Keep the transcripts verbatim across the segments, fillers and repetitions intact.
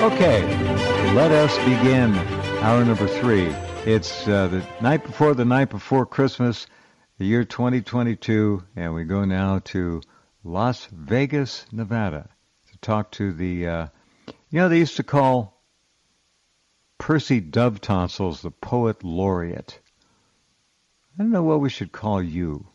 Okay, let us begin hour number three. It's uh, the night before the night before Christmas, the year twenty twenty-two, and we go now to Las Vegas, Nevada, to talk to the, uh, you know, they used to call Percy Dovetonsils the poet laureate. I don't know what we should call you.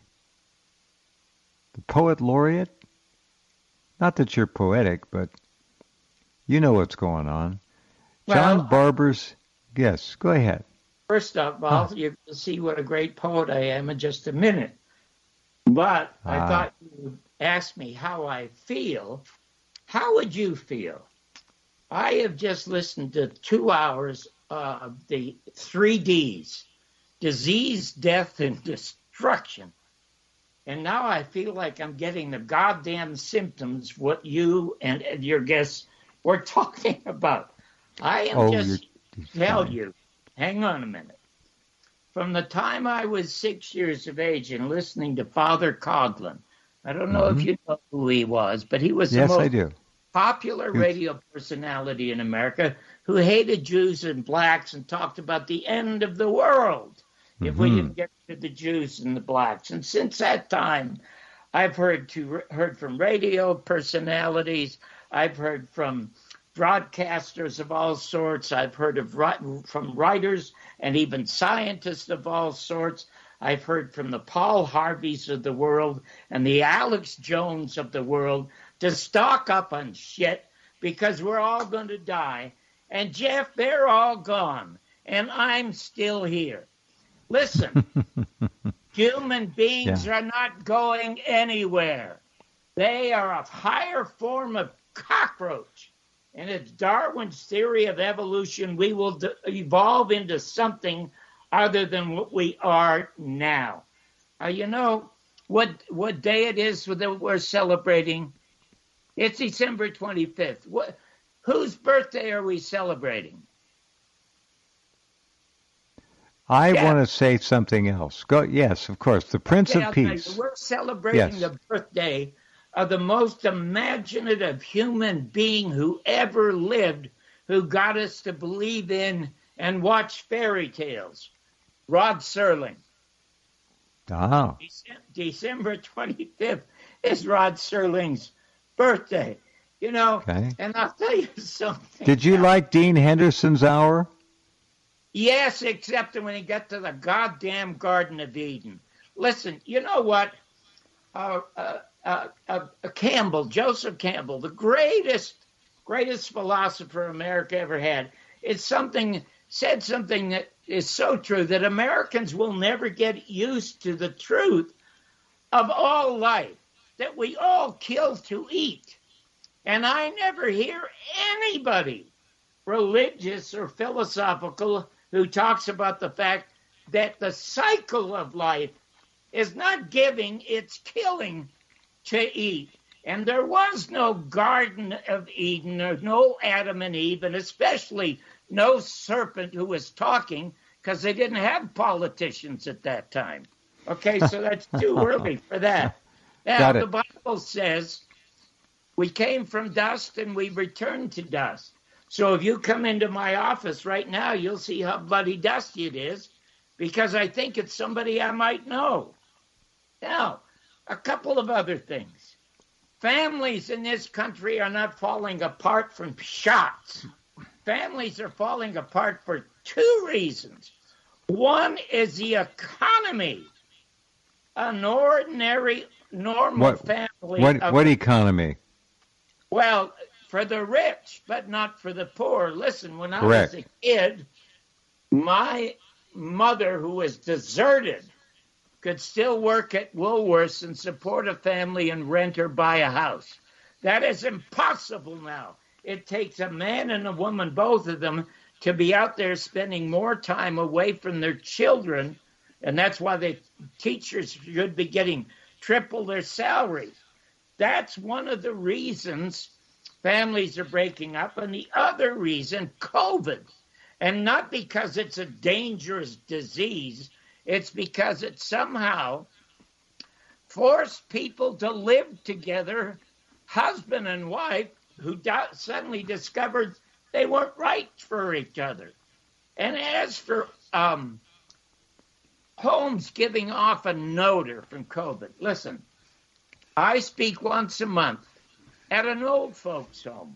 The poet laureate? Not that you're poetic, but you know what's going on. Well, John Barber's, yes, go ahead. First of all, Huh. you're going to see what a great poet I am in just a minute. But I Ah. thought you would ask me how I feel. How would you feel? I have just listened to two hours of the three Ds, disease, death, and destruction. And now I feel like I'm getting the goddamn symptoms, what you and, and your guests were talking about. I am Oh, just you're tell fine. you, hang on a minute. From the time I was six years of age and listening to Father Coughlin, I don't know Mhm. if you know who he was, but he was Yes, the most I do. popular He was- radio personality in America who hated Jews and blacks and talked about the end of the world if we Mhm. didn't get rid of the Jews and the blacks. And since that time, I've heard to heard from radio personalities. I've heard from broadcasters of all sorts. I've heard of wri- from writers and even scientists of all sorts. I've heard from the Paul Harveys of the world and the Alex Jones of the world to stock up on shit because we're all going to die. And Jeff, they're all gone, and I'm still here. Listen, human beings Yeah. are not going anywhere. They are a higher form of cockroach. And it's Darwin's theory of evolution. We will de- evolve into something other than what we are now. Uh, you know what what day it is that we're celebrating? It's December twenty-fifth. What, whose birthday are we celebrating? I Yeah. want to say something else. Go. Yes, of course. The Prince Okay, of I'll tell you, Peace. we're celebrating Yes. the birthday of the most imaginative human being who ever lived, who got us to believe in and watch fairy tales, Rod Serling. Ah. Dece- December twenty-fifth is Rod Serling's birthday. You know, Okay. and I'll tell you something. Did you like Dean Henderson's Hour? Yes, except when he got to the goddamn Garden of Eden. Listen, you know what? Uh, uh, uh, uh, Campbell, Joseph Campbell, the greatest, greatest philosopher America ever had, it's something, said something that is so true that Americans will never get used to the truth of all life, that we all kill to eat. And I never hear anybody, religious or philosophical, who talks about the fact that the cycle of life is not giving, it's killing to eat. And there was no Garden of Eden, or no Adam and Eve, and especially no serpent who was talking, because they didn't have politicians at that time. Okay, so that's too early for that. Now, Got it. the Bible says we came from dust and we return to dust. So if you come into my office right now, you'll see how bloody dusty it is, because I think it's somebody I might know. Now, a couple of other things. Families in this country are not falling apart from shots. Families are falling apart for two reasons. One is the economy. An ordinary, normal What- family. What of- what economy? well, for the rich, but not for the poor. Listen, when I Correct. was a kid, my mother, who was deserted, could still work at Woolworths and support a family and rent or buy a house. That is impossible now. It takes a man and a woman, both of them, to be out there spending more time away from their children, and that's why the teachers should be getting triple their salaries. That's one of the reasons families are breaking up, and the other reason, COVID. And not because it's a dangerous disease, it's because it somehow forced people to live together, husband and wife, who do- suddenly discovered They weren't right for each other. And as for um, Holmes giving off a noter from COVID, listen, I speak once a month at an old folks' home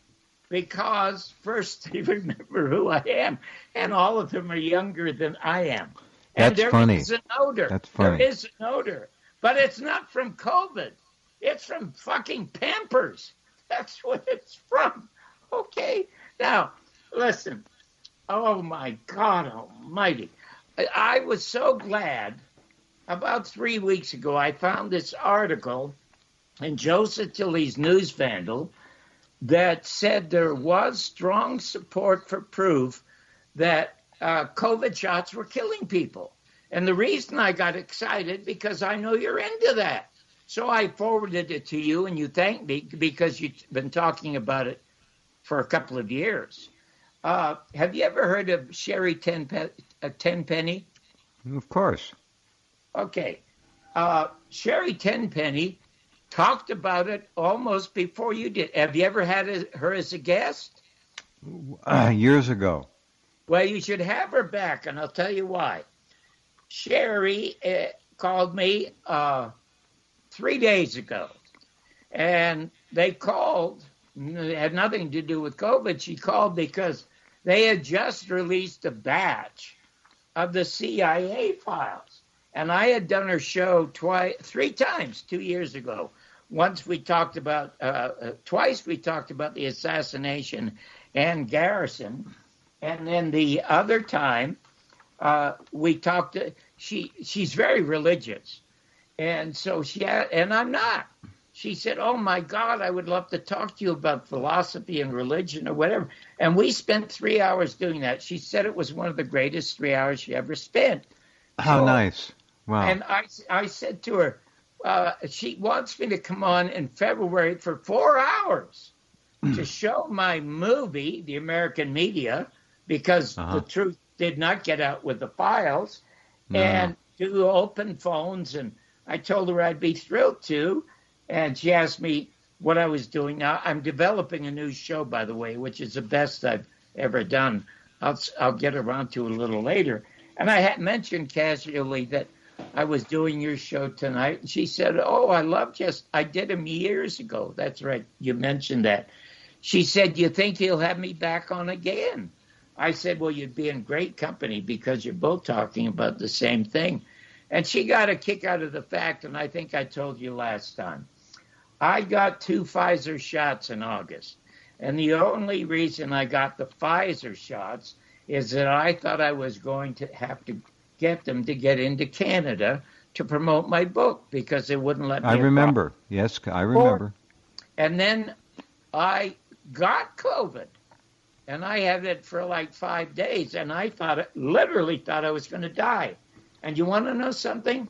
because first they remember who I am, and all of them are younger than I am. And That's there funny. is an odor. That's funny. There is an odor. But it's not from COVID. It's from fucking Pampers. That's what it's from. Okay? Now, listen. Oh, my God almighty. I, I was so glad. About three weeks ago, I found this article in Joseph Tilley's News Vandal that said there was strong support for proof that uh, COVID shots were killing people. And the reason I got excited, because I know you're into that. So I forwarded it to you, and you thanked me because you've been talking about it for a couple of years. Uh, have you ever heard of Sherry Tenpenny? Uh, Tenpenny? Of course. Okay. Uh, Sherry Tenpenny talked about it almost before you did. Have you ever had a, her as a guest? Uh, years ago. Well, you should have her back, and I'll tell you why. Sherry uh, called me uh, three days ago, and they called. It had nothing to do with COVID. She called because they had just released a batch of the C I A files, and I had done her show twice, three times, two years ago. Once we talked about, uh, uh, twice we talked about the assassination and Garrison, and then the other time uh, we talked. To, she she's very religious, and so she had, and I'm not. She said, "Oh my God, I would love to talk to you about philosophy and religion or whatever." And we spent three hours doing that. She said it was one of the greatest three hours she ever spent. How so, nice! Wow. And I I said to her, uh, she wants me to come on in February for four hours to show my movie, The American Media, because uh-huh. the truth did not get out with the files, no. and do open phones. And I told her I'd be thrilled to. And she asked me what I was doing now. I'm developing a new show, by the way, which is the best I've ever done. I'll, I'll get around to it a little later. And I had mentioned casually that I was doing your show tonight. And she said, "Oh, I love just, I did him years ago." That's right. You mentioned that. She said, "You think he'll have me back on again?" I said, "Well, you'd be in great company because you're both talking about the same thing." And she got a kick out of the fact, and I think I told you last time, I got two Pfizer shots in August. And the only reason I got the Pfizer shots is that I thought I was going to have to get them to get into Canada to promote my book because they wouldn't let me. I remember. Yes, I remember. And then I got COVID. And I had it for like five days. And I thought, literally thought I was going to die. And you want to know something?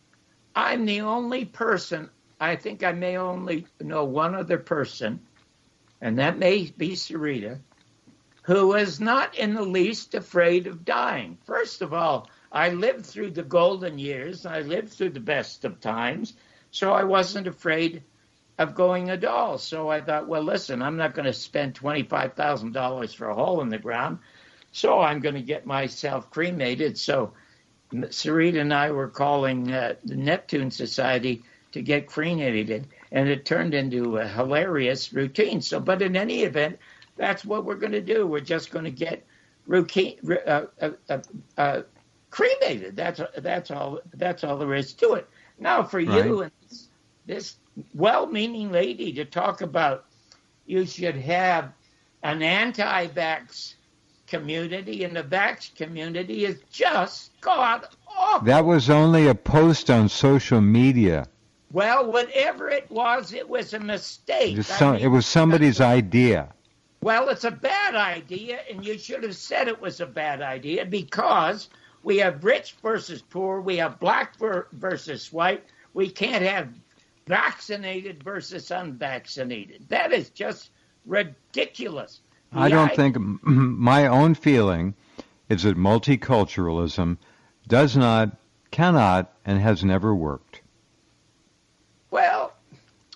I'm the only person, I think I may only know one other person, and that may be Sarita, who is not in the least afraid of dying. First of all, I lived through the golden years. I lived through the best of times, so I wasn't afraid of going at all. So I thought, well, listen, I'm not going to spend twenty-five thousand dollars for a hole in the ground, so I'm going to get myself cremated. So Sarita and I were calling uh, the Neptune Society to get cremated, and it turned into a hilarious routine. So, but in any event, that's what we're going to do. We're just going to get routine, uh, uh, uh, uh, cremated. That's that's all. That's all there is to it. Now, for right. you and this, this well-meaning lady to talk about, you should have an anti-vax community, and the vax community is just god awful. That was only a post on social media. Well, whatever it was, it was a mistake. It was, some, I mean, it was somebody's idea. Well, it's a bad idea, and you should have said it was a bad idea because we have rich versus poor, we have black versus white, we can't have vaccinated versus unvaccinated. That is just ridiculous. The I don't I- think, my own feeling is that multiculturalism does not, cannot, and has never worked. Well,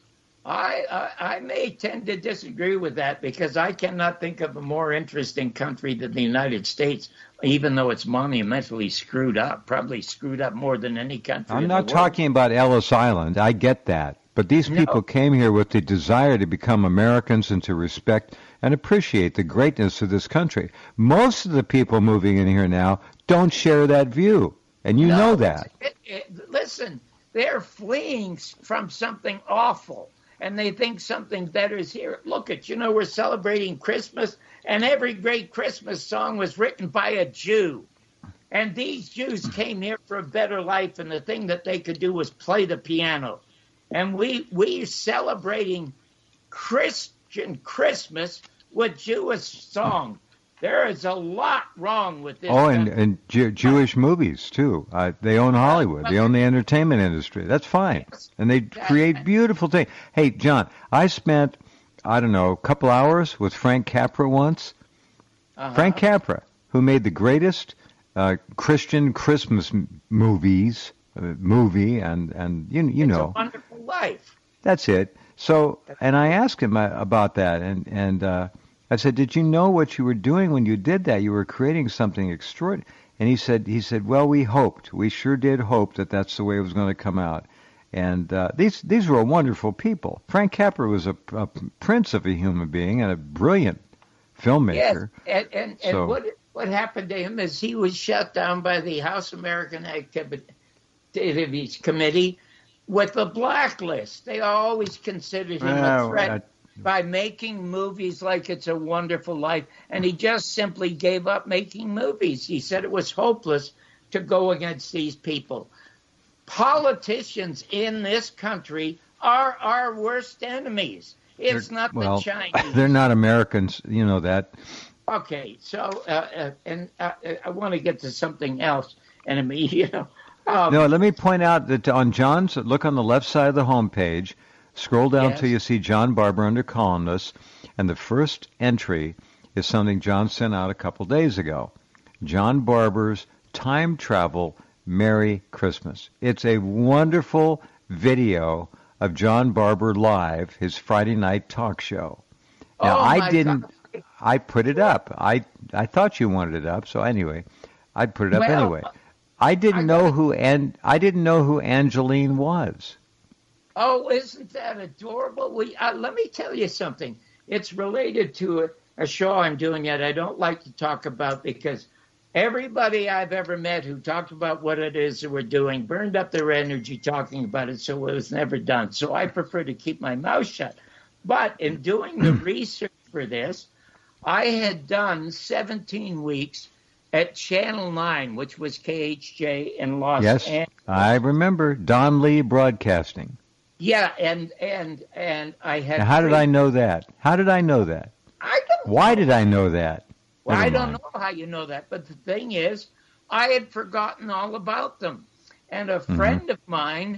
I, I I may tend to disagree with that because I cannot think of a more interesting country than the United States, even though it's monumentally screwed up, probably screwed up more than any country. I'm in not the world. talking about Ellis Island. I get that. But these people No. came here with the desire to become Americans and to respect and appreciate the greatness of this country. Most of the people moving in here now don't share that view, and you No, know that. it- it- listen, they're fleeing s- from something awful, and they think something better is here. Look at, you know, we're celebrating Christmas, and every great Christmas song was written by a Jew. And these Jews came here for a better life, and the thing that they could do was play the piano. And we we celebrating Christian Christmas with Jewish songs. There is a lot wrong with this. Oh, and, country. and Jew- Jewish movies, too. Uh, they own Hollywood. They own the entertainment industry. That's fine. Yes. And they create beautiful things. Hey, John, I spent, I don't know, a couple hours with Frank Capra once. Uh-huh. Frank Capra, who made the greatest uh, Christian Christmas m- movies, uh, movie, and, and you, you It's know. a wonderful life. That's it. So, and I asked him uh, about that, and and uh, I said, "Did you know what you were doing when you did that? You were creating something extraordinary." And he said, "He said, well, we hoped. We sure did hope that that's the way it was going to come out." And uh, these these were wonderful people. Frank Capra was a, a prince of a human being and a brilliant filmmaker. Yes, and and, and So- what what happened to him is he was shut down by the House American Activities Committee with a blacklist. They always considered him Well, a threat uh, by making movies like It's a Wonderful Life, and he just simply gave up making movies. He said it was hopeless to go against these people. Politicians in this country are our worst enemies. It's They're- not well, the Chinese. They're not Americans, you know that. Okay, so uh, uh, and uh, I want to get to something else, and you know, um, No, let me point out that on John's, look on the left side of the homepage, scroll down Yes. till you see John Barber under columnist, and the first entry is something John sent out a couple days ago. John Barber's Time Travel Merry Christmas. It's a wonderful video of John Barber live, his Friday night talk show. Now, oh I my didn't, God. I put it up. I I thought you wanted it up, so anyway, I put it up Well, anyway. I didn't I know gotta- who and I didn't know who Angeline was. Oh, isn't that adorable? We uh, let me tell you something. It's related to a, a show I'm doing that I don't like to talk about because everybody I've ever met who talked about what it is that we're doing burned up their energy talking about it, so it was never done. So I prefer to keep my mouth shut. But in doing the research for this, I had done seventeen weeks at Channel nine, which was K H J in Los Yes, Angeles. I remember Don Lee Broadcasting. Yeah, and and and I had. Now, how did three- I know that? How did I know that? I don't. Why did I know that? Well, Never I don't mind. know how you know that, but the thing is, I had forgotten all about them, and a Mm-hmm. friend of mine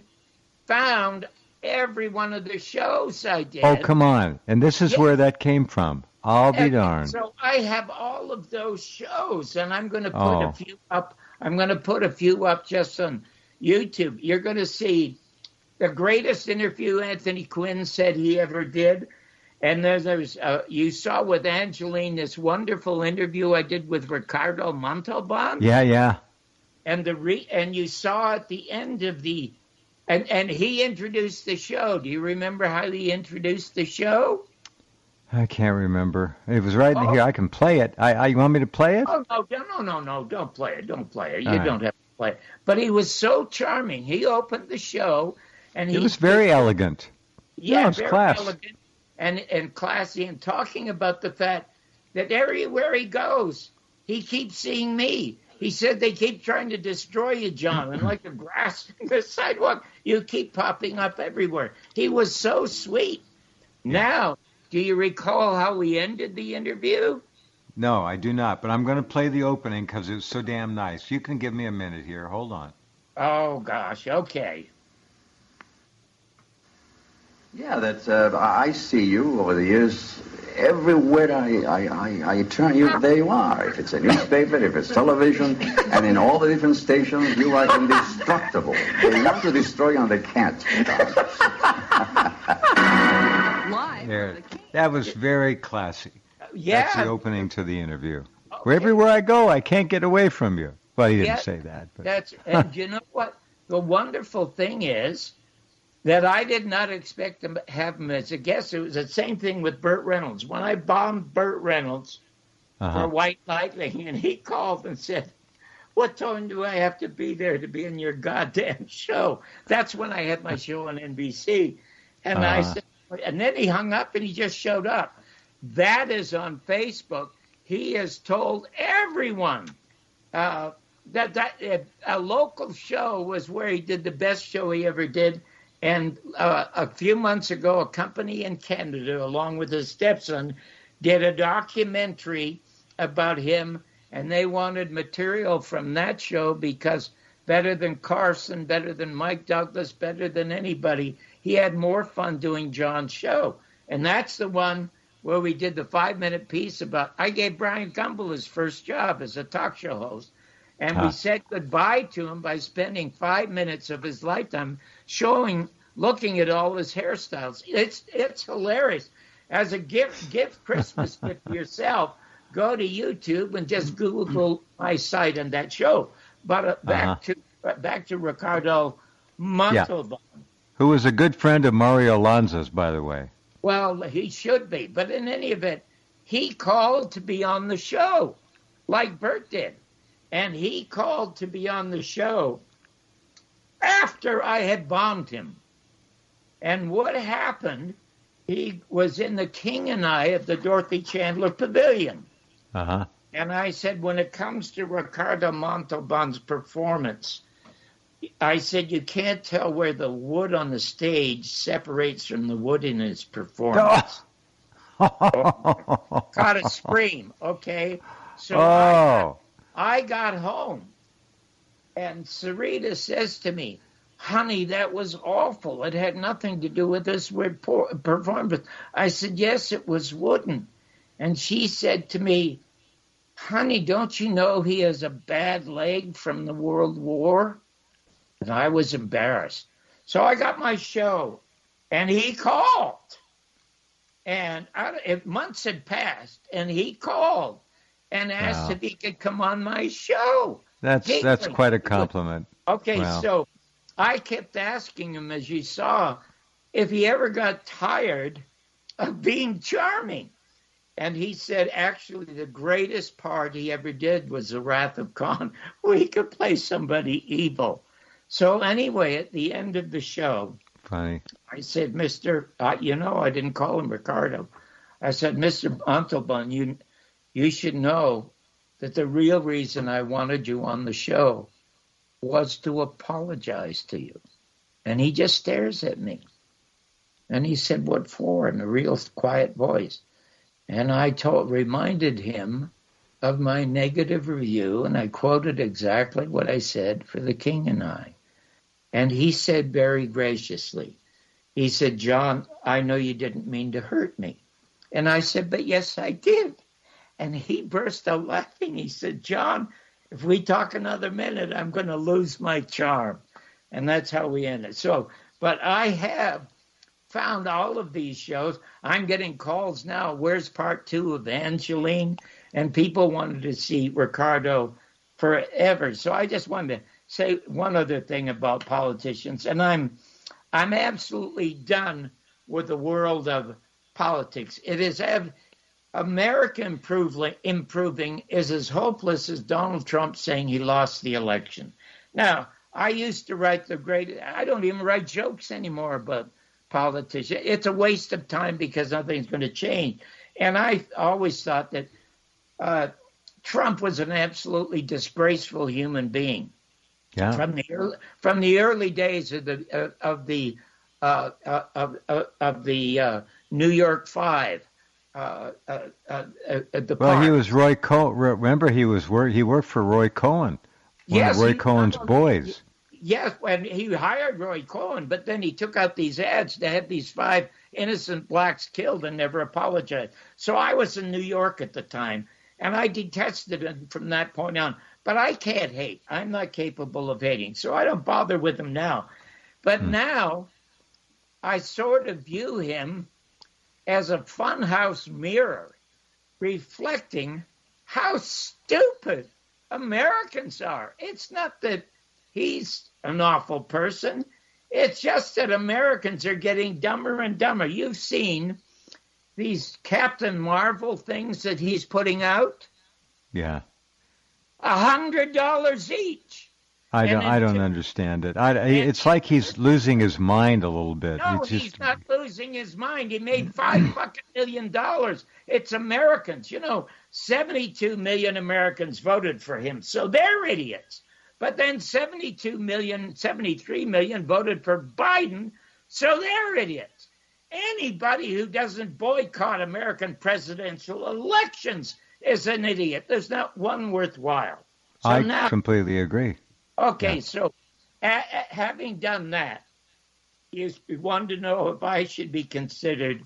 found every one of the shows I did. Oh, come on. And this is Yeah. where that came from. I'll be And darned. So I have all of those shows, and I'm going to put Oh. a few up. I'm going to put a few up just on YouTube. You're going to see the greatest interview Anthony Quinn said he ever did. And there's, there's uh, you saw with Angeline this wonderful interview I did with Ricardo Montalban. Yeah, yeah. And the re- and you saw at the end of the, and and he introduced the show. Do you remember how he introduced the show? I can't remember. It was right in Oh. here. I can play it. I, I you want me to play it? Oh no, no, no, no! Don't play it. Don't play it. You All right. don't have to play it. But he was so charming. He opened the show, and he It was very elegant. yeah, no, it's very class. elegant and and classy, and talking about the fact that everywhere he goes, he keeps seeing me. He said they keep trying to destroy you, John, and like the grass in the sidewalk, you keep popping up everywhere. He was so sweet. Now, do you recall how we ended the interview? No, I do not. But I'm going to play the opening because it was so damn nice. You can give me a minute here. Hold on. Oh gosh, okay. Yeah, that's. Uh, I I see you over the years. Everywhere I, I, I, I turn, you there you are. If it's a newspaper, if it's television, and in all the different stations, you are indestructible. They want to destroy you and they can't. There. That was very classy. Yeah. That's the opening to the interview. Okay. Everywhere I go, I can't get away from you. Well, he didn't Yeah, say that. But. That's and you know what? The wonderful thing is that I did not expect to have him as a guest. It was the same thing with Burt Reynolds. When I bombed Burt Reynolds uh-huh. for White Lightning, and he called and said, "What time do I have to be there to be in your goddamn show?" That's when I had my show on N B C, and uh-huh. I said, and then he hung up and he just showed up. That is on Facebook. He has told everyone. Uh, That that uh, a local show was where he did the best show he ever did, and uh, a few months ago, a company in Canada, along with his stepson, did a documentary about him, and they wanted material from that show because better than Carson, better than Mike Douglas, better than anybody, he had more fun doing John's show, and that's the one where we did the five-minute piece about. I gave Brian Gumbel his first job as a talk show host. And huh. we said goodbye to him by spending five minutes of his lifetime showing, looking at all his hairstyles. It's it's hilarious. As a gift, gift Christmas gift to yourself, go to YouTube and just Google my site and that show. But uh, back uh-huh. to uh, back to Ricardo Montalban. Yeah. Who was a good friend of Mario Lanza's, by the way. Well, he should be. But in any event, he called to be on the show, like Burt did. And he called to be on the show after I had bombed him. And what happened, he was in the King and I at the Dorothy Chandler Pavilion. Uh-huh. And I said, when it comes to Ricardo Montalban's performance, I said, you can't tell where the wood on the stage separates from the wood in his performance. Oh. Gotta scream, okay? So oh. I got, I got home, and Sarita says to me, honey, that was awful. It had nothing to do with this performance. I said, yes, it was wooden. And she said to me, honey, don't you know he has a bad leg from the World War? And I was embarrassed. So I got my show, and he called. And I, months had passed, and he called. And asked wow. if he could come on my show. That's he that's could. quite a compliment. Okay, wow. so I kept asking him, as you saw, if he ever got tired of being charming. And he said, actually, the greatest part he ever did was The Wrath of Khan, where he could play somebody evil. So anyway, at the end of the show, funny. I said, Mister Uh, you know, I didn't call him Ricardo. I said, Mister Montalban, you... You should know that the real reason I wanted you on the show was to apologize to you. And he just stares at me. And he said, what for? In a real quiet voice. And I told, reminded him of my negative review, and I quoted exactly what I said for The King and I. And he said very graciously, he said, John, I know you didn't mean to hurt me. And I said, but yes, I did. And he burst out laughing. He said, John, if we talk another minute, I'm going to lose my charm. And that's how we ended. So, but I have found all of these shows. I'm getting calls now. Where's part two of Angeline? And people wanted to see Ricardo forever. So I just wanted to say one other thing about politicians. And I'm, I'm absolutely done with the world of politics. It is America improving, improving is as hopeless as Donald Trump saying he lost the election. Now, I used to write the great, I don't even write jokes anymore about politicians. It's a waste of time because nothing's going to change. And I always thought that uh, Trump was an absolutely disgraceful human being. Yeah. From the early, from the early days of the uh, of the uh, uh, of, uh, of the uh, New York Five. Uh, uh, uh, at the well, park. he was Roy Cohen. Remember, he was work. He worked for Roy Cohen, one yes, of Roy he, Cohen's uh, boys. Yes, when he hired Roy Cohen, but then he took out these ads to have these five innocent blacks killed and never apologized. So I was in New York at the time, and I detested him from that point on. But I can't hate. I'm not capable of hating, so I don't bother with him now. But hmm. now I sort of view him as a funhouse mirror reflecting how stupid Americans are. It's not that he's an awful person. It's just that Americans are getting dumber and dumber. You've seen these Captain Marvel things that he's putting out. Yeah. A hundred dollars each. I don't. I don't understand it. I, it's like he's losing his mind a little bit. No, it's just... he's not losing his mind. He made five fucking million dollars. It's Americans. You know, seventy-two million Americans voted for him, so they're idiots. But then seventy-two million, seventy-three million voted for Biden, so they're idiots. Anybody who doesn't boycott American presidential elections is an idiot. There's not one worthwhile. So I now, completely agree. Okay, yeah. so a, a, having done that, you wanted to know if I should be considered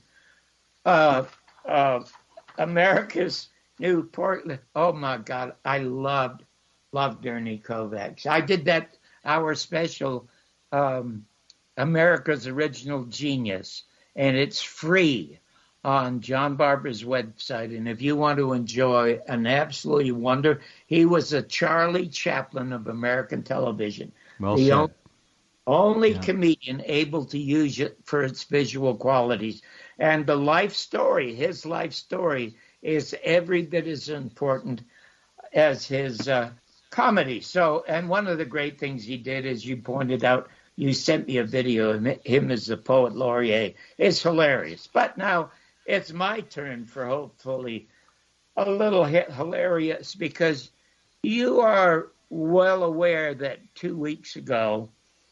uh, uh, America's new Portland. Oh, my God, I loved, loved Ernie Kovacs. I did that, our special um, America's Original Genius, and it's free on John Barber's website. And if you want to enjoy an absolutely wonder, he was a Charlie Chaplin of American television. Well the said. o- only Yeah. comedian able to use it for its visual qualities. And the life story, his life story, is every bit as important as his uh, comedy. So, and one of the great things he did, as you pointed out, you sent me a video of him as the poet laureate. It's hilarious. But now it's my turn for hopefully a little hilarious, because you are well aware that two weeks ago,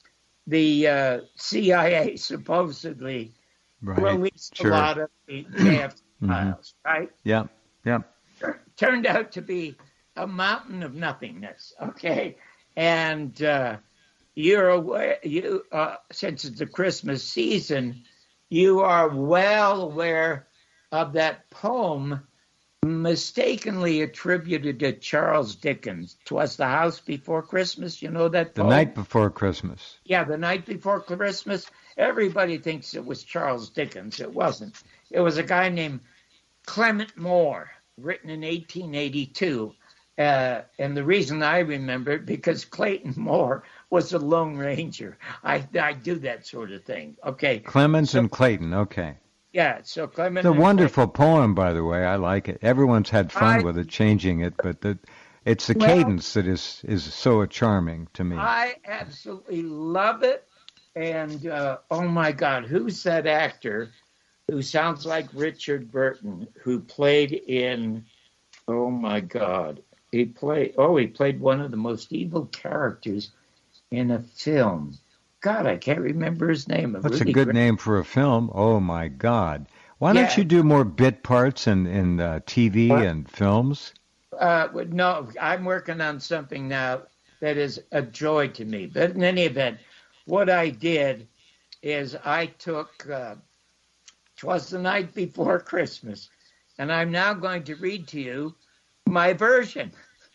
the uh, C I A supposedly Right. released Sure. a lot of the J F K files, right? Yeah. Yeah. Turned out to be a mountain of nothingness, okay? And uh, you're aware, you uh, since it's the Christmas season, you are well aware of that poem mistakenly attributed to Charles Dickens. 'Twas the House Before Christmas. You know that The poem? Night Before Christmas. Yeah, The Night Before Christmas. Everybody thinks it was Charles Dickens. It wasn't. It was a guy named Clement Moore, written in eighteen eighty-two. Uh, and the reason I remember it, because Clayton Moore was a Lone Ranger. I, I do that sort of thing. Okay. Clemens So- and Clayton. Okay. Yeah, so Clement. It's a and wonderful poem, by the way. I like it. Everyone's had fun I- with it, changing it, but the, it's the Well- cadence that is, is so charming to me. I absolutely love it. And, uh, oh, my God, who's that actor who sounds like Richard Burton, who played in, oh, my God, he played, oh, he played one of the most evil characters in a film. God, I can't remember his name. That's really a good great- name for a film. Oh, my God. Why don't Yeah. you do more bit parts in, in uh, T V What? and films? Uh, no, I'm working on something now that is a joy to me. But in any event, what I did is I took, uh, 'Twas the Night Before Christmas, and I'm now going to read to you my version.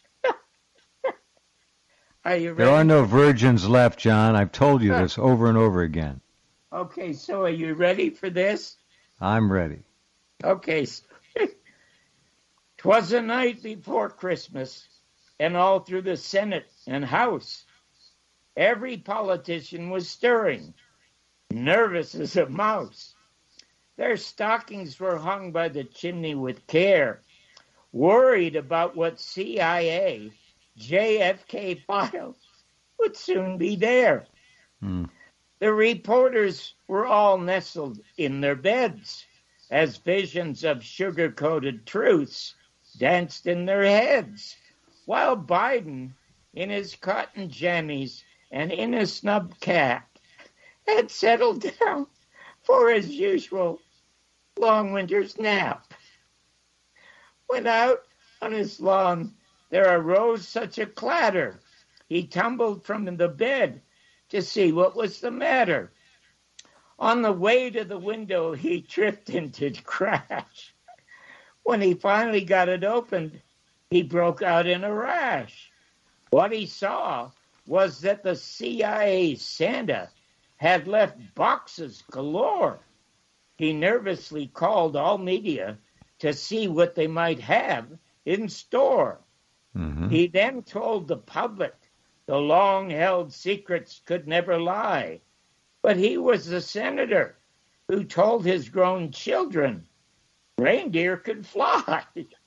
Are you ready? There are no virgins left, John. I've told you this over and over again. Okay, so are you ready for this? I'm ready. Okay. so- 'Twas the night before Christmas, and all through the Senate and House, every politician was stirring, nervous as a mouse. Their stockings were hung by the chimney with care, worried about what C I A, J F K files would soon be there. Hmm. The reporters were all nestled in their beds as visions of sugar-coated truths danced in their heads, while Biden, in his cotton jammies and in a snub cap, had settled down for his usual long winter's nap. When out on his lawn there arose such a clatter, he tumbled from the bed to see what was the matter. On the way to the window, he tripped into crash. When he finally got it opened, he broke out in a rash. What he saw was that the C I A Santa had left boxes galore. he nervously called all media to see what they might have in store. Mm-hmm. He then told the public the long-held secrets could never lie. But he was the senator who told his grown children reindeer could fly.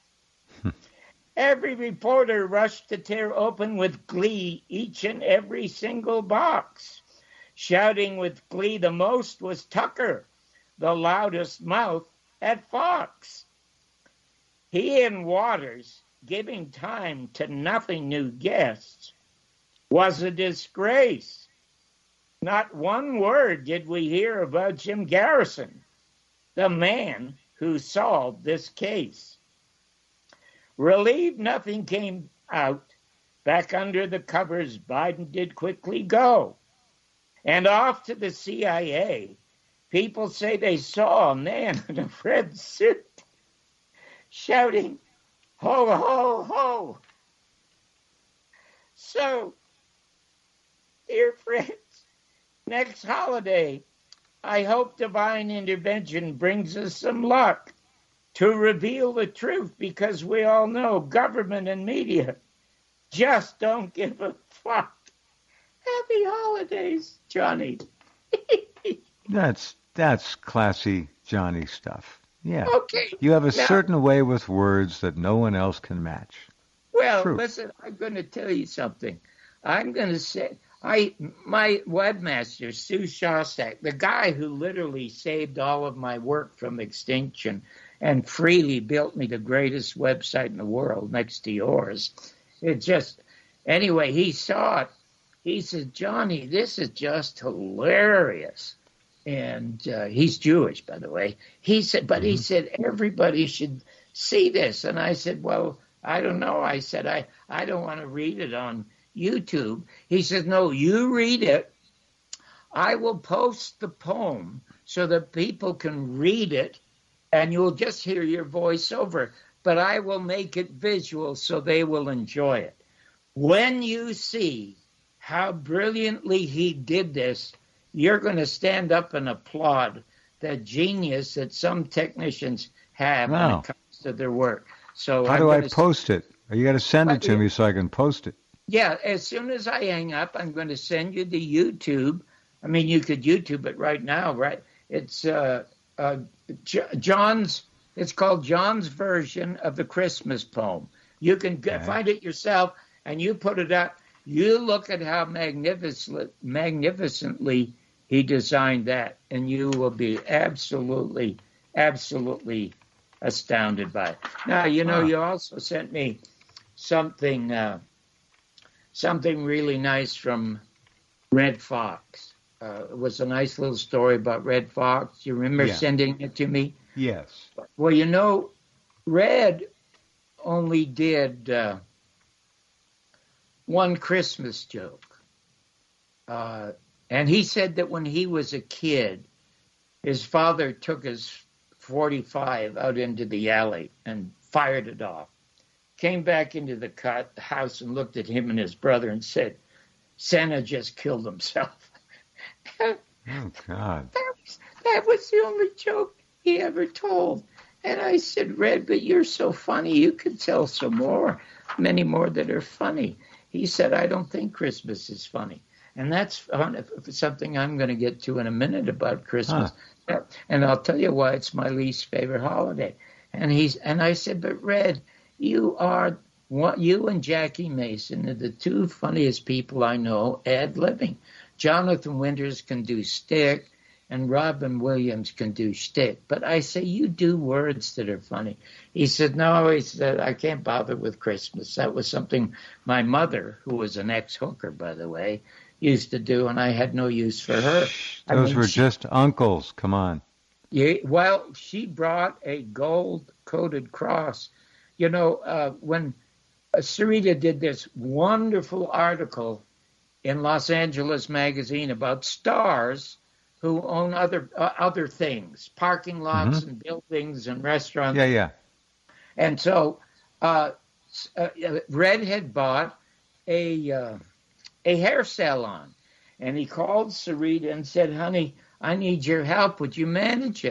Every reporter rushed to tear open with glee each and every single box. Shouting with glee the most was Tucker, the loudest mouth at Fox. He and Waters, giving time to nothing new guests, was a disgrace. Not one word did we hear about Jim Garrison, the man who solved this case. Relieved nothing came out, back under the covers Biden did quickly go. And off to the C I A, people say they saw a man in a red suit shouting, ho, ho, ho. So, dear friends, next holiday, I hope divine intervention brings us some luck to reveal the truth, because we all know government and media just don't give a fuck. Happy holidays, Johnny. That's that's classy Johnny stuff. Yeah. Okay. You have a now, certain way with words that no one else can match. Well, True. Listen, I'm going to tell you something. I'm going to say, I my webmaster, Sue Shostak, the guy who literally saved all of my work from extinction and freely built me the greatest website in the world next to yours. It just, anyway, he saw it. He said, Johnny, this is just hilarious. And uh, he's Jewish, by the way. He said, but mm-hmm. he said, everybody should see this. And I said, well, I don't know. I said, I, I don't want to read it on YouTube. He said, no, you read it. I will post the poem so that people can read it, and you'll just hear your voice over. But I will make it visual so they will enjoy it. When you see how brilliantly he did this, you're going to stand up and applaud the genius that some technicians have wow. when it comes to their work. So how I'm do I s- post it? You got to send it to me so I can post it. Yeah, as soon as I hang up, I'm going to send you the YouTube. I mean, you could YouTube it right now, right? It's uh, uh, J- John's. It's called John's version of the Christmas poem. You can get, Okay. find it yourself, and you put it up. You look at how magnificent, magnificently he designed that, and you will be absolutely, absolutely astounded by it. Now, you know, Wow. you also sent me something, uh, something really nice from Red Fox. Uh, it was a nice little story about Red Fox. You remember Yeah. sending it to me? Yes. Well, you know, Red only did uh, one Christmas joke. Uh, and he said that when he was a kid, his father took his forty-five out into the alley and fired it off. Came back into the cut, house and looked at him and his brother and said, Santa just killed himself. Oh, God. That was, that was the only joke he ever told. And I said, Red, but you're so funny. You could tell some more, many more that are funny. He said, I don't think Christmas is funny. And that's something I'm going to get to in a minute about Christmas. Huh. And I'll tell you why it's my least favorite holiday. And he's and I said, but Red, you are one, you and Jackie Mason are the two funniest people I know ad-libbing. Jonathan Winters can do stick, and Robin Williams can do shtick. But I say, you do words that are funny. He said, no, he said, I can't bother with Christmas. That was something my mother, who was an ex-hooker, by the way, used to do, and I had no use for her. Those I mean, were she, just uncles. Come on. Yeah, well, she brought a gold-coated cross. You know, uh, when Sarita did this wonderful article in Los Angeles Magazine about stars who own other uh, other things, parking lots Mm-hmm. and buildings and restaurants. Yeah, yeah. And so uh, uh, Red had bought a uh, a hair salon, and he called Sarita and said, honey, I need your help. Would you manage it?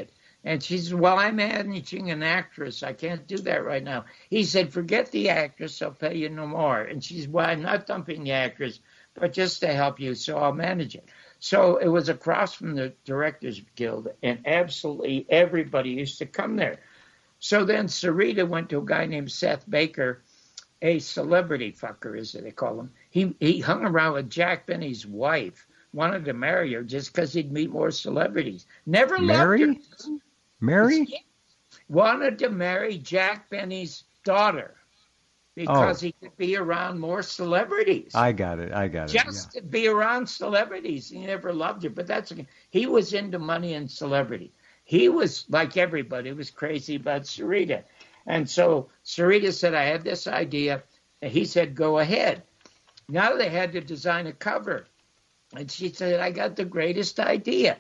And she said, well, I'm managing an actress. I can't do that right now. He said, forget the actress. I'll pay you no more. And she said, well, I'm not dumping the actress, but just to help you, so I'll manage it. So it was across from the Directors Guild, and absolutely everybody used to come there. So then Sarita went to a guy named Seth Baker, a celebrity fucker, as they call him. He, he hung around with Jack Benny's wife, wanted to marry her just because he'd meet more celebrities. Never Mary? loved her. Mary? Wanted to marry Jack Benny's daughter because Oh. he could be around more celebrities. I got it. I got it. Just to be around celebrities. He never loved her, but that's he was into money and celebrity. He was, like everybody, was crazy about Sarita. And so Sarita said, I had this idea. And he said, go ahead. Now they had to design a cover. And she said, I got the greatest idea.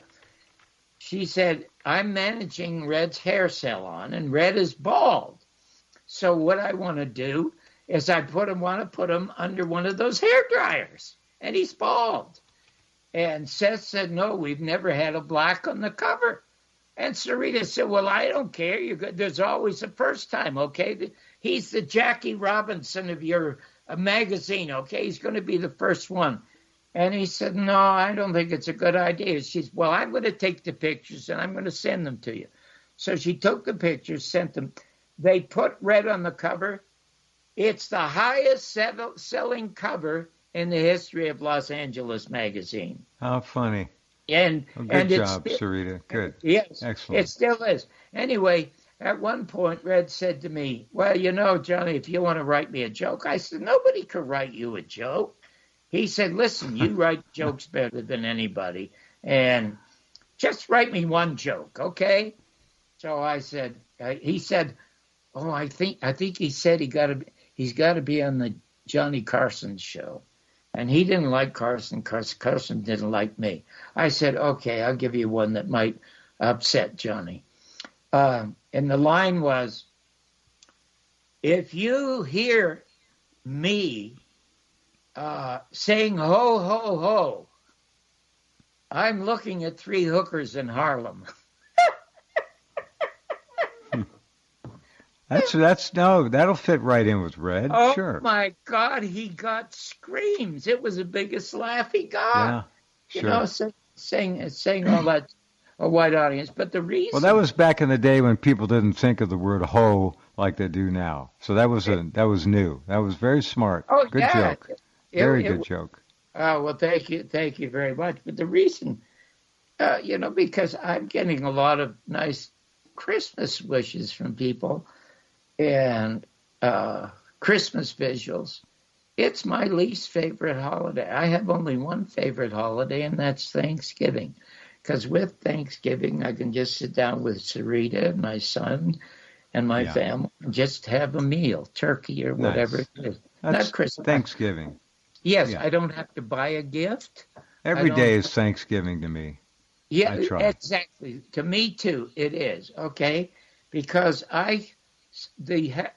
She said, I'm managing Red's hair salon, and Red is bald. So what I want to do is I put him, want to put him under one of those hair dryers, and he's bald. And Seth said, no, we've never had a black on the cover. And Sarita said, well, I don't care. You're good. There's always a first time, okay? He's the Jackie Robinson of your uh, magazine, okay? He's going to be the first one. And he said, no, I don't think it's a good idea. She said, well, I'm going to take the pictures, and I'm going to send them to you. So she took the pictures, sent them. They put Red on the cover. It's the highest selling cover in the history of Los Angeles Magazine. How funny. And, Well, good and job, it's, Sarita. Good. Yes, Excellent. It still is. Anyway, at one point, Red said to me, well, you know, Johnny, if you want to write me a joke. I said, nobody could write you a joke. He said, listen, you write jokes better than anybody, and just write me one joke, okay? So I said, uh, he said, oh, I think I think he said he got to he's got to be on the Johnny Carson show. And he didn't like Carson. Carson. Carson didn't like me. I said, okay, I'll give you one that might upset Johnny. Uh, and the line was, if you hear me uh, saying ho, ho, ho, I'm looking at three hookers in Harlem. That's that's no, that'll fit right in with Red. Oh, sure. my God, he got screams. It was the biggest laugh he got. Yeah, You sure. know, say, saying, saying all that to a white audience. But the reason... Well, that was back in the day when people didn't think of the word "ho" like they do now. So that was a that was new. That was very smart. Oh, good yeah. joke. It- Very it- good joke. Oh, well, thank you. Thank you very much. But the reason, uh, you know, because I'm getting a lot of nice Christmas wishes from people and uh, Christmas visuals. It's my least favorite holiday. I have only one favorite holiday, and that's Thanksgiving. Because with Thanksgiving, I can just sit down with Sarita and my son and my Yeah. family and just have a meal, turkey or whatever Nice. it is. That's Not Christmas. Thanksgiving. Yes, Yeah. I don't have to buy a gift. Every don't- day is Thanksgiving to me. Yeah, I try. exactly. To me too, it is. Okay, because I, the ha-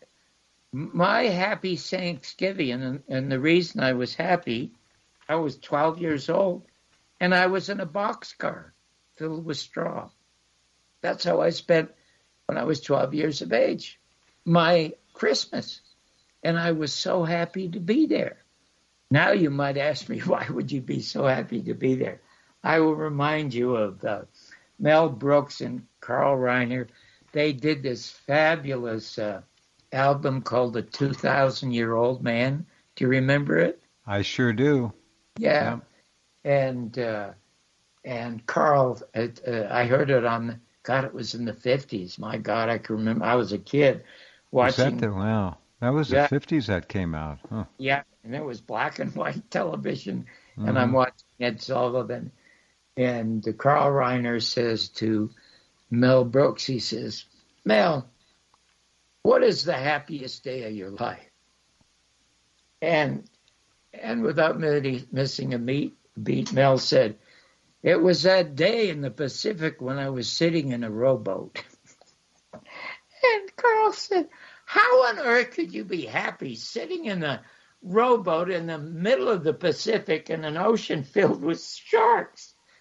my happy Thanksgiving, and, and the reason I was happy, I was twelve years old, and I was in a boxcar filled with straw. That's how I spent when I was twelve years of age, my Christmas, and I was so happy to be there. Now you might ask me, why would you be so happy to be there? I will remind you of uh, Mel Brooks and Carl Reiner. They did this fabulous uh, album called The two thousand Year Old Man. Do you remember it? I sure do. Yeah. And uh, and Carl, uh, uh, I heard it on, God, it was in the fifties. My God, I can remember. I was a kid Was watching. that the wow? That was Yeah. the fifties that came out. Huh. Yeah, and it was black and white television, and Mhm. I'm watching Ed Sullivan, and the Carl Reiner says to Mel Brooks, he says, Mel, what is the happiest day of your life? And and without mi- missing a meet, beat, Mel said, it was that day in the Pacific when I was sitting in a rowboat. And Carl said, how on earth could you be happy sitting in a rowboat in the middle of the Pacific in an ocean filled with sharks?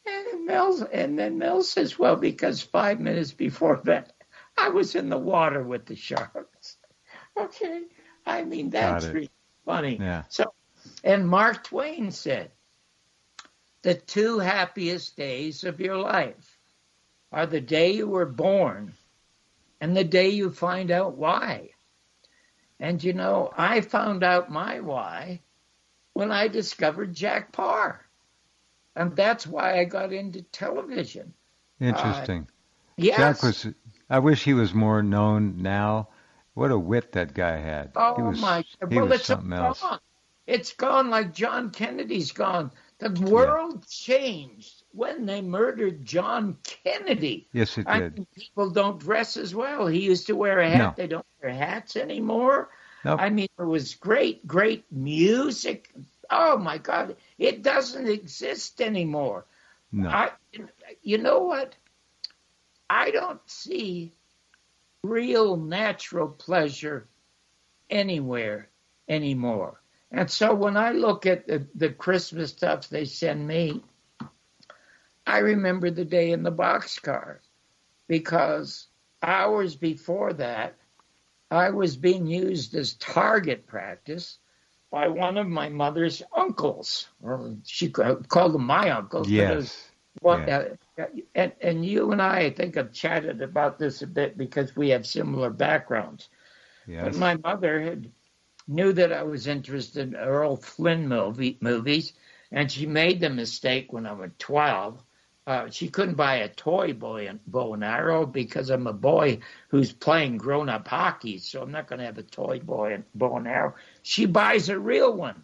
And Mel, and then Mel says, well, because five minutes before that, I was in the water with the sharks. Okay. I mean, that's really funny. Yeah. So, and Mark Twain said, the two happiest days of your life are the day you were born and the day you find out why. And, you know, I found out my why when I discovered Jack Paar. And that's why I got into television. Interesting. Uh, yes. Jack was, I wish he was more known now. What a wit that guy had. Oh, he was, my God. He well, was it's something gone. else. It's gone like John Kennedy's gone. The world yeah. changed when they murdered John Kennedy. Yes, it I did. mean, people don't dress as well. He used to wear a hat. No. They don't wear hats anymore. Nope. I mean, it was great, great music. Oh, my God. It doesn't exist anymore. No. I, you know what? I don't see real natural pleasure anywhere anymore. And so when I look at the, the Christmas stuff they send me, I remember the day in the boxcar, because hours before that, I was being used as target practice by one of my mother's uncles. Or she called them my uncles. Yes. What, yes. Uh, and, and you and I, I think, have chatted about this a bit because we have similar backgrounds. Yes. But my mother had knew that I was interested in Earl Flynn movie, movies, and she made the mistake when I was twelve. Uh, she couldn't buy a toy bow and, bow and arrow because I'm a boy who's playing grown-up hockey, so I'm not going to have a toy bow and, bow and arrow. She buys a real one.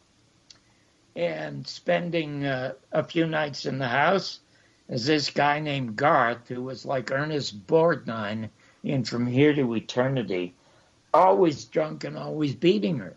And spending uh, a few nights in the house is this guy named Garth, who was like Ernest Borgnine in From Here to Eternity, always drunk and always beating her.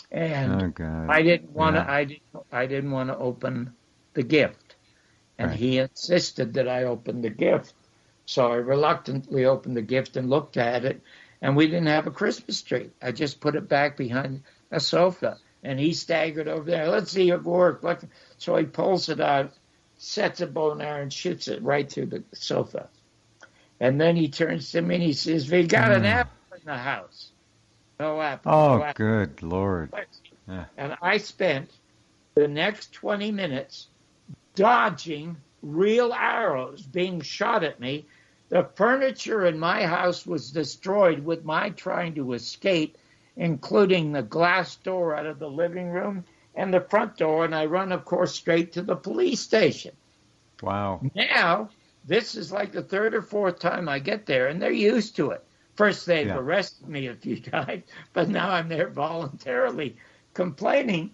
And oh, God. I didn't want to. Yeah. I didn't. I didn't want to open the gift, and Right. he insisted that I open the gift. So I reluctantly opened the gift and looked at it, and we didn't have a Christmas tree. I just put it back behind a sofa, and he staggered over there. Let's see it work. So he pulls it out, sets a bow and arrow, and shoots it right through the sofa. And then he turns to me and he says, "We got an Mm. apple in the house." No apple. Oh, no apple. good Lord. Yeah. And I spent the next twenty minutes dodging real arrows being shot at me. The furniture in my house was destroyed with my trying to escape, including the glass door out of the living room and the front door. And I run, of course, straight to the police station. Wow. Now, this is like the third or fourth time I get there, and they're used to it. First, they've Yeah. arrested me a few times, but now I'm there voluntarily complaining.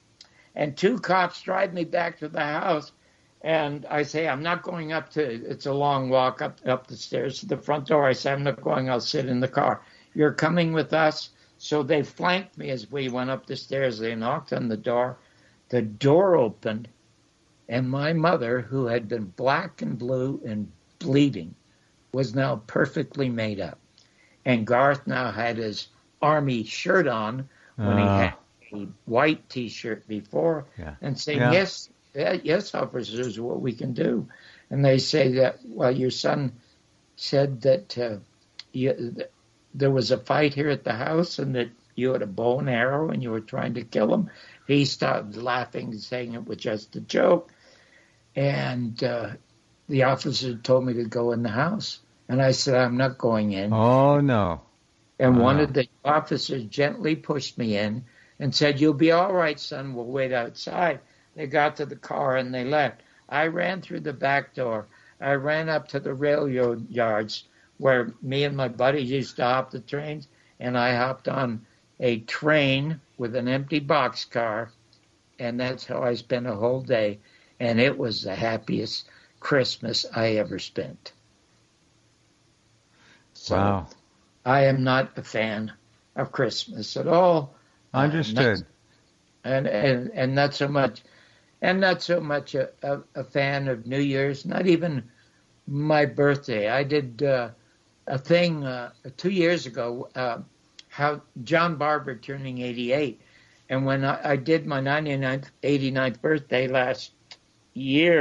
And two cops drive me back to the house, and I say, I'm not going up to, it's a long walk up, up the stairs to the front door. I say, I'm not going, I'll sit in the car. You're coming with us? So they flanked me as we went up the stairs. They knocked on the door. The door opened, and my mother, who had been black and blue and bleeding, was now perfectly made up. And Garth now had his army shirt on when he Ah. had a white T-shirt before, Yeah. and saying, Yeah. yes, yeah, yes, officers, what we can do. And they say that, well, your son said that uh, you, th- there was a fight here at the house and that you had a bow and arrow and you were trying to kill him. He stopped laughing and saying it was just a joke. And uh, the officer told me to go in the house. And I said, I'm not going in. Oh, no. And Wow. one of the officers gently pushed me in and said, you'll be all right, son. We'll wait outside. They got to the car and they left. I ran through the back door. I ran up to the railroad yards where me and my buddies used to hop the trains. And I hopped on a train with an empty boxcar. And that's how I spent a whole day. And it was the happiest Christmas I ever spent. So Wow. I am not a fan of Christmas at all. Understood. Uh, and, and and not so much, and not so much a, a, a fan of New Year's. Not even my birthday. I did uh, a thing uh, two years ago. Uh, how John Barber turning eighty-eight, and when I, I did my ninety-ninth, eighty-ninth birthday last year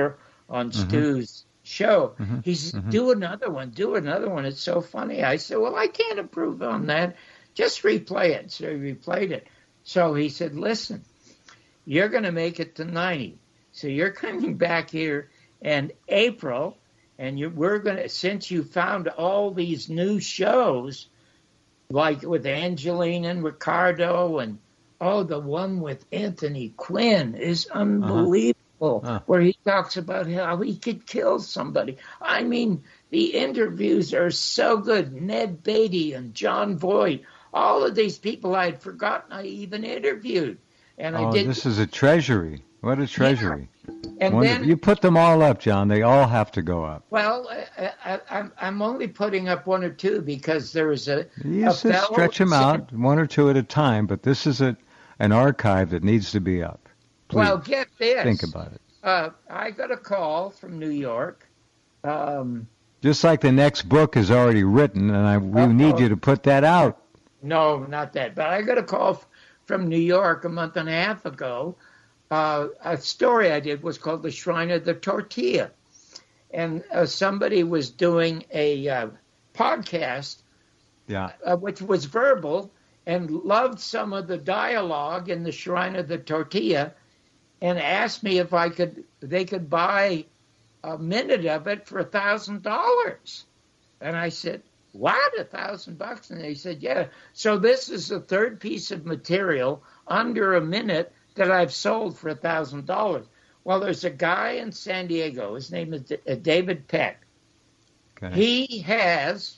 on Mm-hmm. Stu's show. Mm-hmm. He said, Mm-hmm. do another one, do another one. It's so funny. I said, well, I can't improve on that. Just replay it. So he replayed it. So he said, listen, you're going to make it to ninety. So you're coming back here in April, and you, we're going to, since you found all these new shows, like with Angeline and Ricardo, and oh, the one with Anthony Quinn is unbelievable. Uh-huh. Where he talks about how he could kill somebody. I mean, the interviews are so good. Ned Beatty and John Voight, all of these people I had forgotten I even interviewed. And oh, I did. This is a treasury. What a treasury. Yeah. And Wonder, then you put them all up, John. They all have to go up. Well, I, I, I'm I'm only putting up one or two because there is a. You a just fellow stretch them sent- out, one or two at a time. But this is a an archive that needs to be up. Please, Well, get this. think about it. Uh, I got a call from New York. Um, Just like the next book is already written, and I, we Uh-oh. need you to put that out. no, not that. But I got a call f- from New York a month and a half ago. Uh, a story I did was called The Shrine of the Tortilla. And uh, somebody was doing a uh, podcast, Yeah. uh, which was verbal, and loved some of the dialogue in The Shrine of the Tortilla, and asked me if I could, they could buy a minute of it for a thousand dollars. And I said, what, a thousand bucks? And they said, yeah. So this is the third piece of material under a minute that I've sold for a thousand dollars. Well, there's a guy in San Diego. His name is D- uh, David Peck. Okay. He has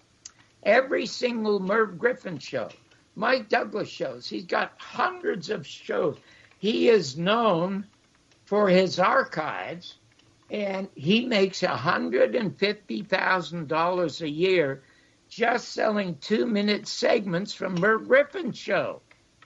every single Merv Griffin show, Mike Douglas shows. He's got hundreds of shows. He is known for his archives, and he makes one hundred fifty thousand dollars a year just selling two-minute segments from Merv Griffin's show.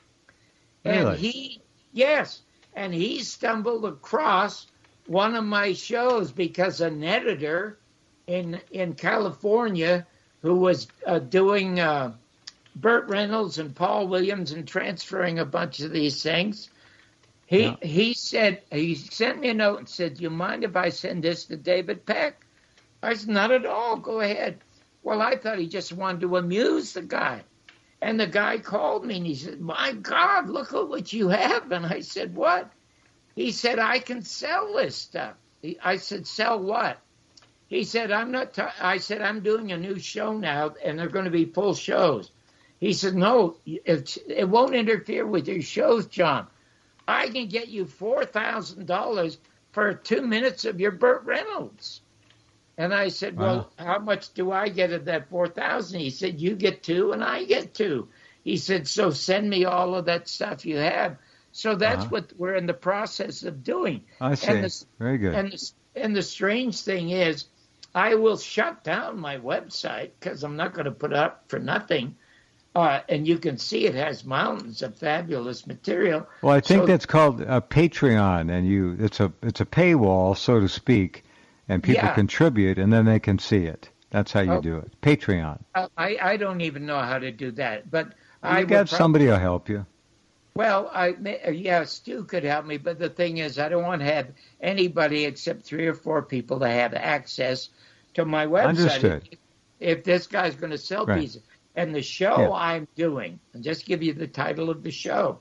And Really? he, yes, and he stumbled across one of my shows because an editor in in California who was uh, doing uh, Burt Reynolds and Paul Williams and transferring a bunch of these things. He Yeah. he said he sent me a note and said, "Do you mind if I send this to David Peck?" I said, "Not at all. Go ahead." Well, I thought he just wanted to amuse the guy. And the guy called me and he said, "My God, look at what you have." And I said, "What?" He said, "I can sell this stuff." He, I said, "Sell what?" He said, "I'm not." T-. I said, "I'm doing a new show now, and they're going to be full shows." He said, "No, it, it won't interfere with your shows, John. I can get you four thousand dollars for two minutes of your Burt Reynolds." And I said, "Well, Wow. how much do I get of that four thousand?" He said, "You get two, and I get two." He said, "So send me all of that stuff you have." So that's Uh-huh. what we're in the process of doing. I see. And the, Very good. and the, and the strange thing is, I will shut down my website because I'm not going to put up for nothing. Uh, and you can see it has mountains of fabulous material. Well, I think So- that's called a Patreon, and you it's a it's a paywall, so to speak, and people Yeah. contribute, and then they can see it. That's how you Oh. do it. Patreon. Uh, I, I don't even know how to do that, but I You would got prob- somebody will help you. Well, I may- yeah, Stu could help me, but the thing is, I don't want to have anybody except three or four people to have access to my website. Understood. If, if this guy's going to sell Right. pieces, and the show Yeah. I'm doing, and just give you the title of the show,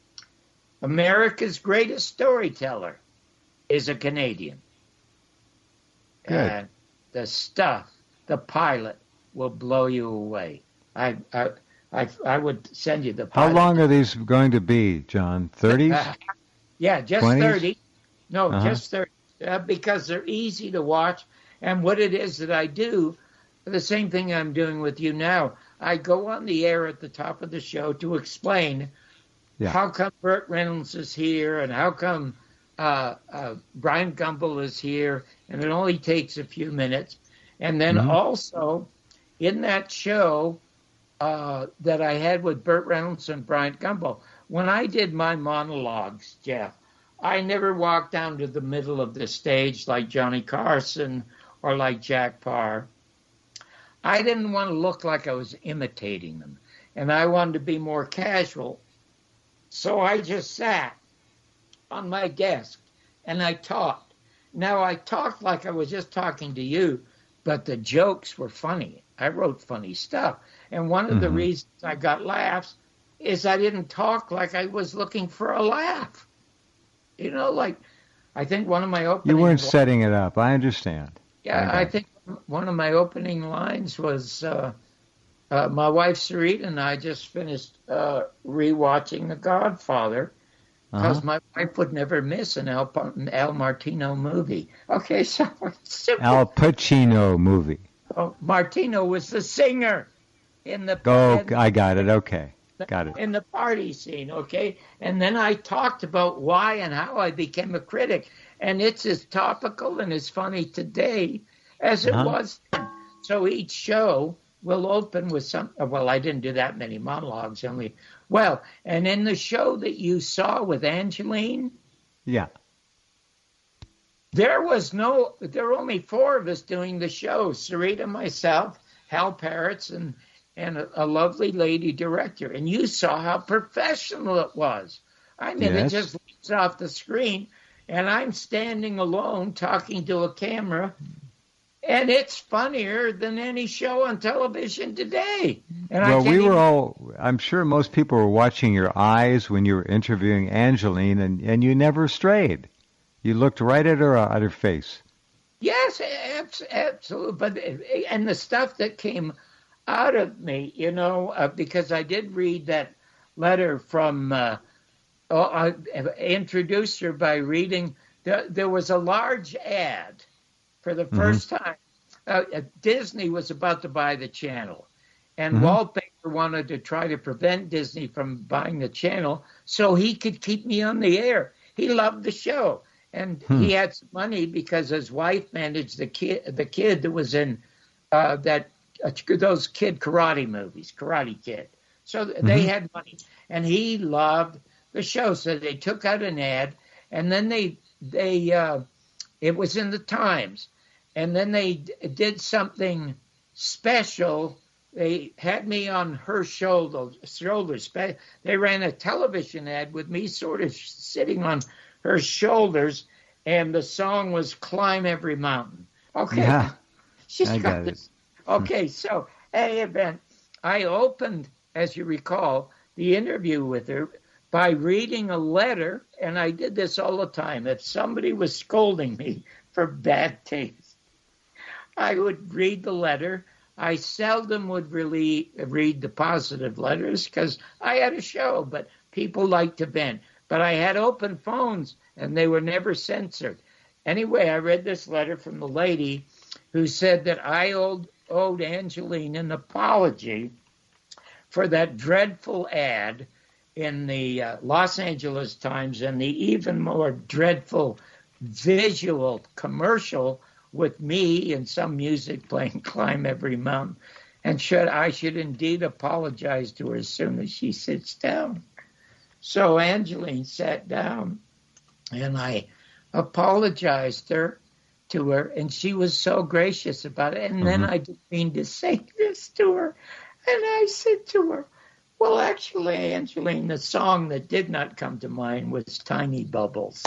America's Greatest Storyteller is a Canadian. Good. And the stuff, the pilot, will blow you away. I, I, I, I would send you the How pilot. long are these going to be, John? thirties? Yeah, just twenties? thirty. No, Uh-huh. just thirty. Uh, because they're easy to watch. And what it is that I do, the same thing I'm doing with you now, I go on the air at the top of the show to explain Yeah. how come Burt Reynolds is here and how come uh, uh, Brian Gumbel is here. And it only takes a few minutes. And then Mhm. also in that show uh, that I had with Burt Reynolds and Brian Gumbel, when I did my monologues, Jeff, I never walked down to the middle of the stage like Johnny Carson or like Jack Parr. I didn't want to look like I was imitating them, and I wanted to be more casual. So I just sat on my desk and I talked. now I talked like I was just talking to you, but the jokes were funny. I wrote funny stuff. And one of mm-hmm. the reasons I got laughs is I didn't talk like I was looking for a laugh. You know, like, I think one of my opening... You weren't setting it up. I understand. Yeah, I, I think one of my opening lines was, uh, uh, my wife, Sarita, and I just finished uh, rewatching The Godfather, because uh-huh. my wife would never miss an Al, Al Martino movie. Okay, so... Al Pacino movie. Oh, Martino was the singer in the... Oh, in, I got it. Okay. Got it. In the party scene, okay? And then I talked about why and how I became a critic. And it's as topical and as funny today as it uh-huh. was then. So each show will open with some... Well, I didn't do that many monologues, only... Well, and in the show that you saw with Angeline... Yeah. There was no... There were only four of us doing the show. Sarita, myself, Hal Peretz, and... and a, a lovely lady director. And you saw how professional it was. I mean, yes. It just leaps off the screen, and I'm standing alone talking to a camera, and it's funnier than any show on television today. And well, I we were even... all, I'm sure most people were watching your eyes when you were interviewing Angeline, and, and you never strayed. You looked right at her, at her face. Yes, absolutely. But, and the stuff that came out of me, you know, uh, because I did read that letter from, uh, oh, I introduced her by reading, there, there was a large ad for the first mm-hmm. time. Uh, Disney was about to buy the channel, and mm-hmm. Walt Baker wanted to try to prevent Disney from buying the channel so he could keep me on the air. He loved the show, and hmm. he had some money because his wife managed the kid, the kid that was in uh, that those kid karate movies, Karate Kid. So they mm-hmm. had money, and he loved the show. So they took out an ad, and then they they uh, it was in the Times, and then they d- did something special. They had me on her shoulder, shoulders. They ran a television ad with me sort of sitting on her shoulders, and the song was "Climb Every Mountain." Okay, yeah, she's I got, got this. It. Okay, so any event, I opened, as you recall, the interview with her by reading a letter, and I did this all the time. If somebody was scolding me for bad taste, I would read the letter. I seldom would really read the positive letters because I had a show, but people like to vent. But I had open phones, and they were never censored. Anyway, I read this letter from the lady who said that I owed owed Angeline an apology for that dreadful ad in the uh, Los Angeles Times and the even more dreadful visual commercial with me and some music playing "Climb Every Mountain." And should I should indeed apologize to her as soon as she sits down. So Angeline sat down, and I apologized to her. to her, and she was so gracious about it. And mm-hmm. then I didn't mean to say this to her. And I said to her, well, actually, Angeline, the song that did not come to mind was Tiny Bubbles.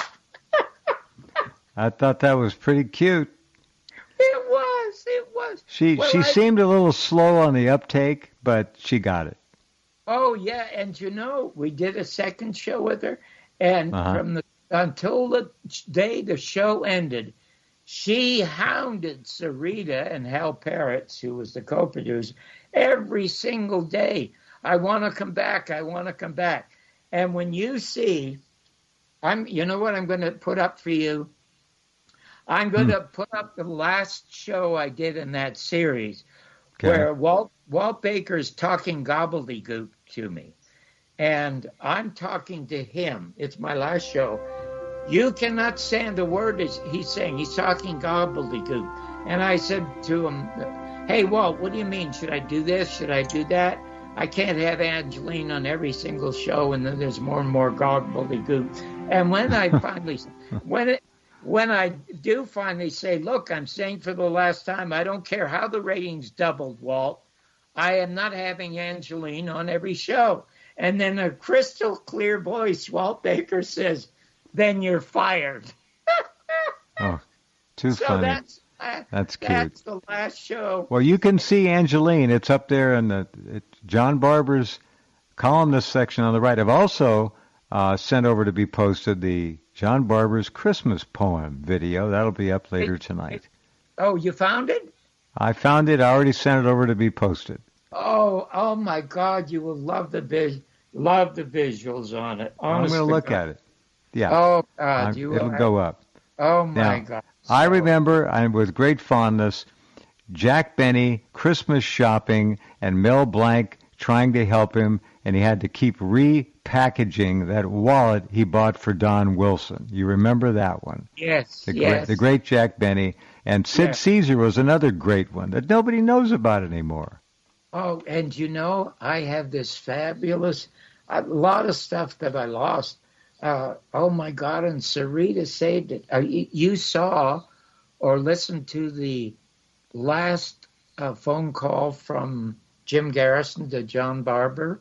I thought that was pretty cute. It was, it was. She well, she I, seemed a little slow on the uptake, but she got it. Oh, yeah, and you know, we did a second show with her, and uh-huh. from the until the day the show ended, she hounded Sarita and Hal Peretz, who was the co-producer, every single day. I want to come back. I want to come back. And when you see, I'm, you know what I'm going to put up for you? I'm going hmm. to put up the last show I did in that series, okay. where Walt, Walt Baker's talking gobbledygook to me. And I'm talking to him. It's my last show. You cannot stand a word as he's saying. He's talking gobbledygook. And I said to him, hey, Walt, what do you mean? Should I do this? Should I do that? I can't have Angeline on every single show, and then there's more and more gobbledygook. And when I finally, when it, when I do finally say, look, I'm saying for the last time, I don't care how the ratings doubled, Walt. I am not having Angeline on every show. And then a crystal clear voice, Walt Baker says, then you're fired. Oh, Too so funny. that's uh, That's cute. That's the last show. Well, you can see Angeline. It's up there in the it, John Barber's columnist section on the right. I've also uh, sent over to be posted the John Barber's Christmas poem video. That'll be up later tonight. Oh, you found it? I found it. I already sent it over to be posted. Oh, oh my God! You will love the vis- love the visuals on it. I'm going to look at it. Yeah. Oh God, I'm, you it'll will. go up. Oh my Now, God! I So- remember, and with great fondness, Jack Benny Christmas shopping and Mel Blanc trying to help him, and he had to keep repackaging that wallet he bought for Don Wilson. You remember that one? Yes, The yes. great, the great Jack Benny. And Sid Yeah. Caesar was another great one that nobody knows about anymore. Oh, and you know, I have this fabulous, a lot of stuff that I lost. Uh, oh my God! And Sarita saved it. Uh, you, you saw or listened to the last uh, phone call from Jim Garrison to John Barber?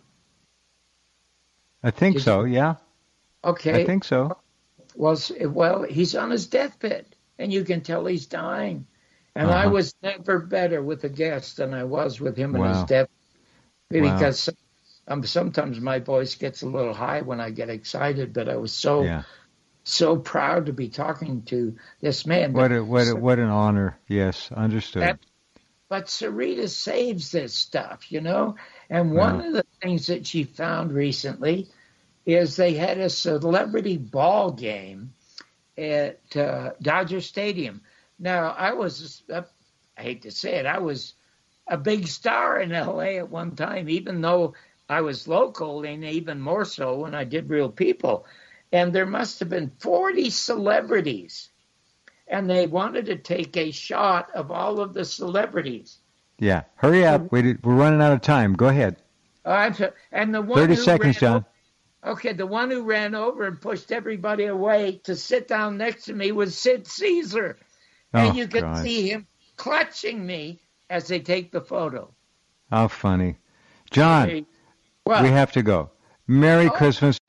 I think Did so, yeah. Okay. I think so. Well, s- well, he's on his deathbed, and you can tell he's dying. And I Uh-huh. was never better with a guest than I was with him in his Wow. death, Wow. because um, sometimes my voice gets a little high when I get excited. But I was so Yeah. so proud to be talking to this man. What But, a, what a, what an honor. Yes, understood. That- but Sarita saves this stuff, you know. And one Wow. of the things that she found recently is they had a celebrity ball game at uh, Dodger Stadium. Now, I was, uh, I hate to say it, I was a big star in L A at one time, even though I was local, and even more so when I did Real People. And there must have been forty celebrities, and they wanted to take a shot of all of the celebrities. Yeah. Hurry up. We did, we're running out of time. Go ahead. Uh, and the one thirty who seconds, ran John. Okay, the one who ran over and pushed everybody away to sit down next to me was Sid Caesar. And Oh, you could God. see him clutching me as they take the photo. How funny. John, Hey, well, we have to go. Merry Oh. Christmas.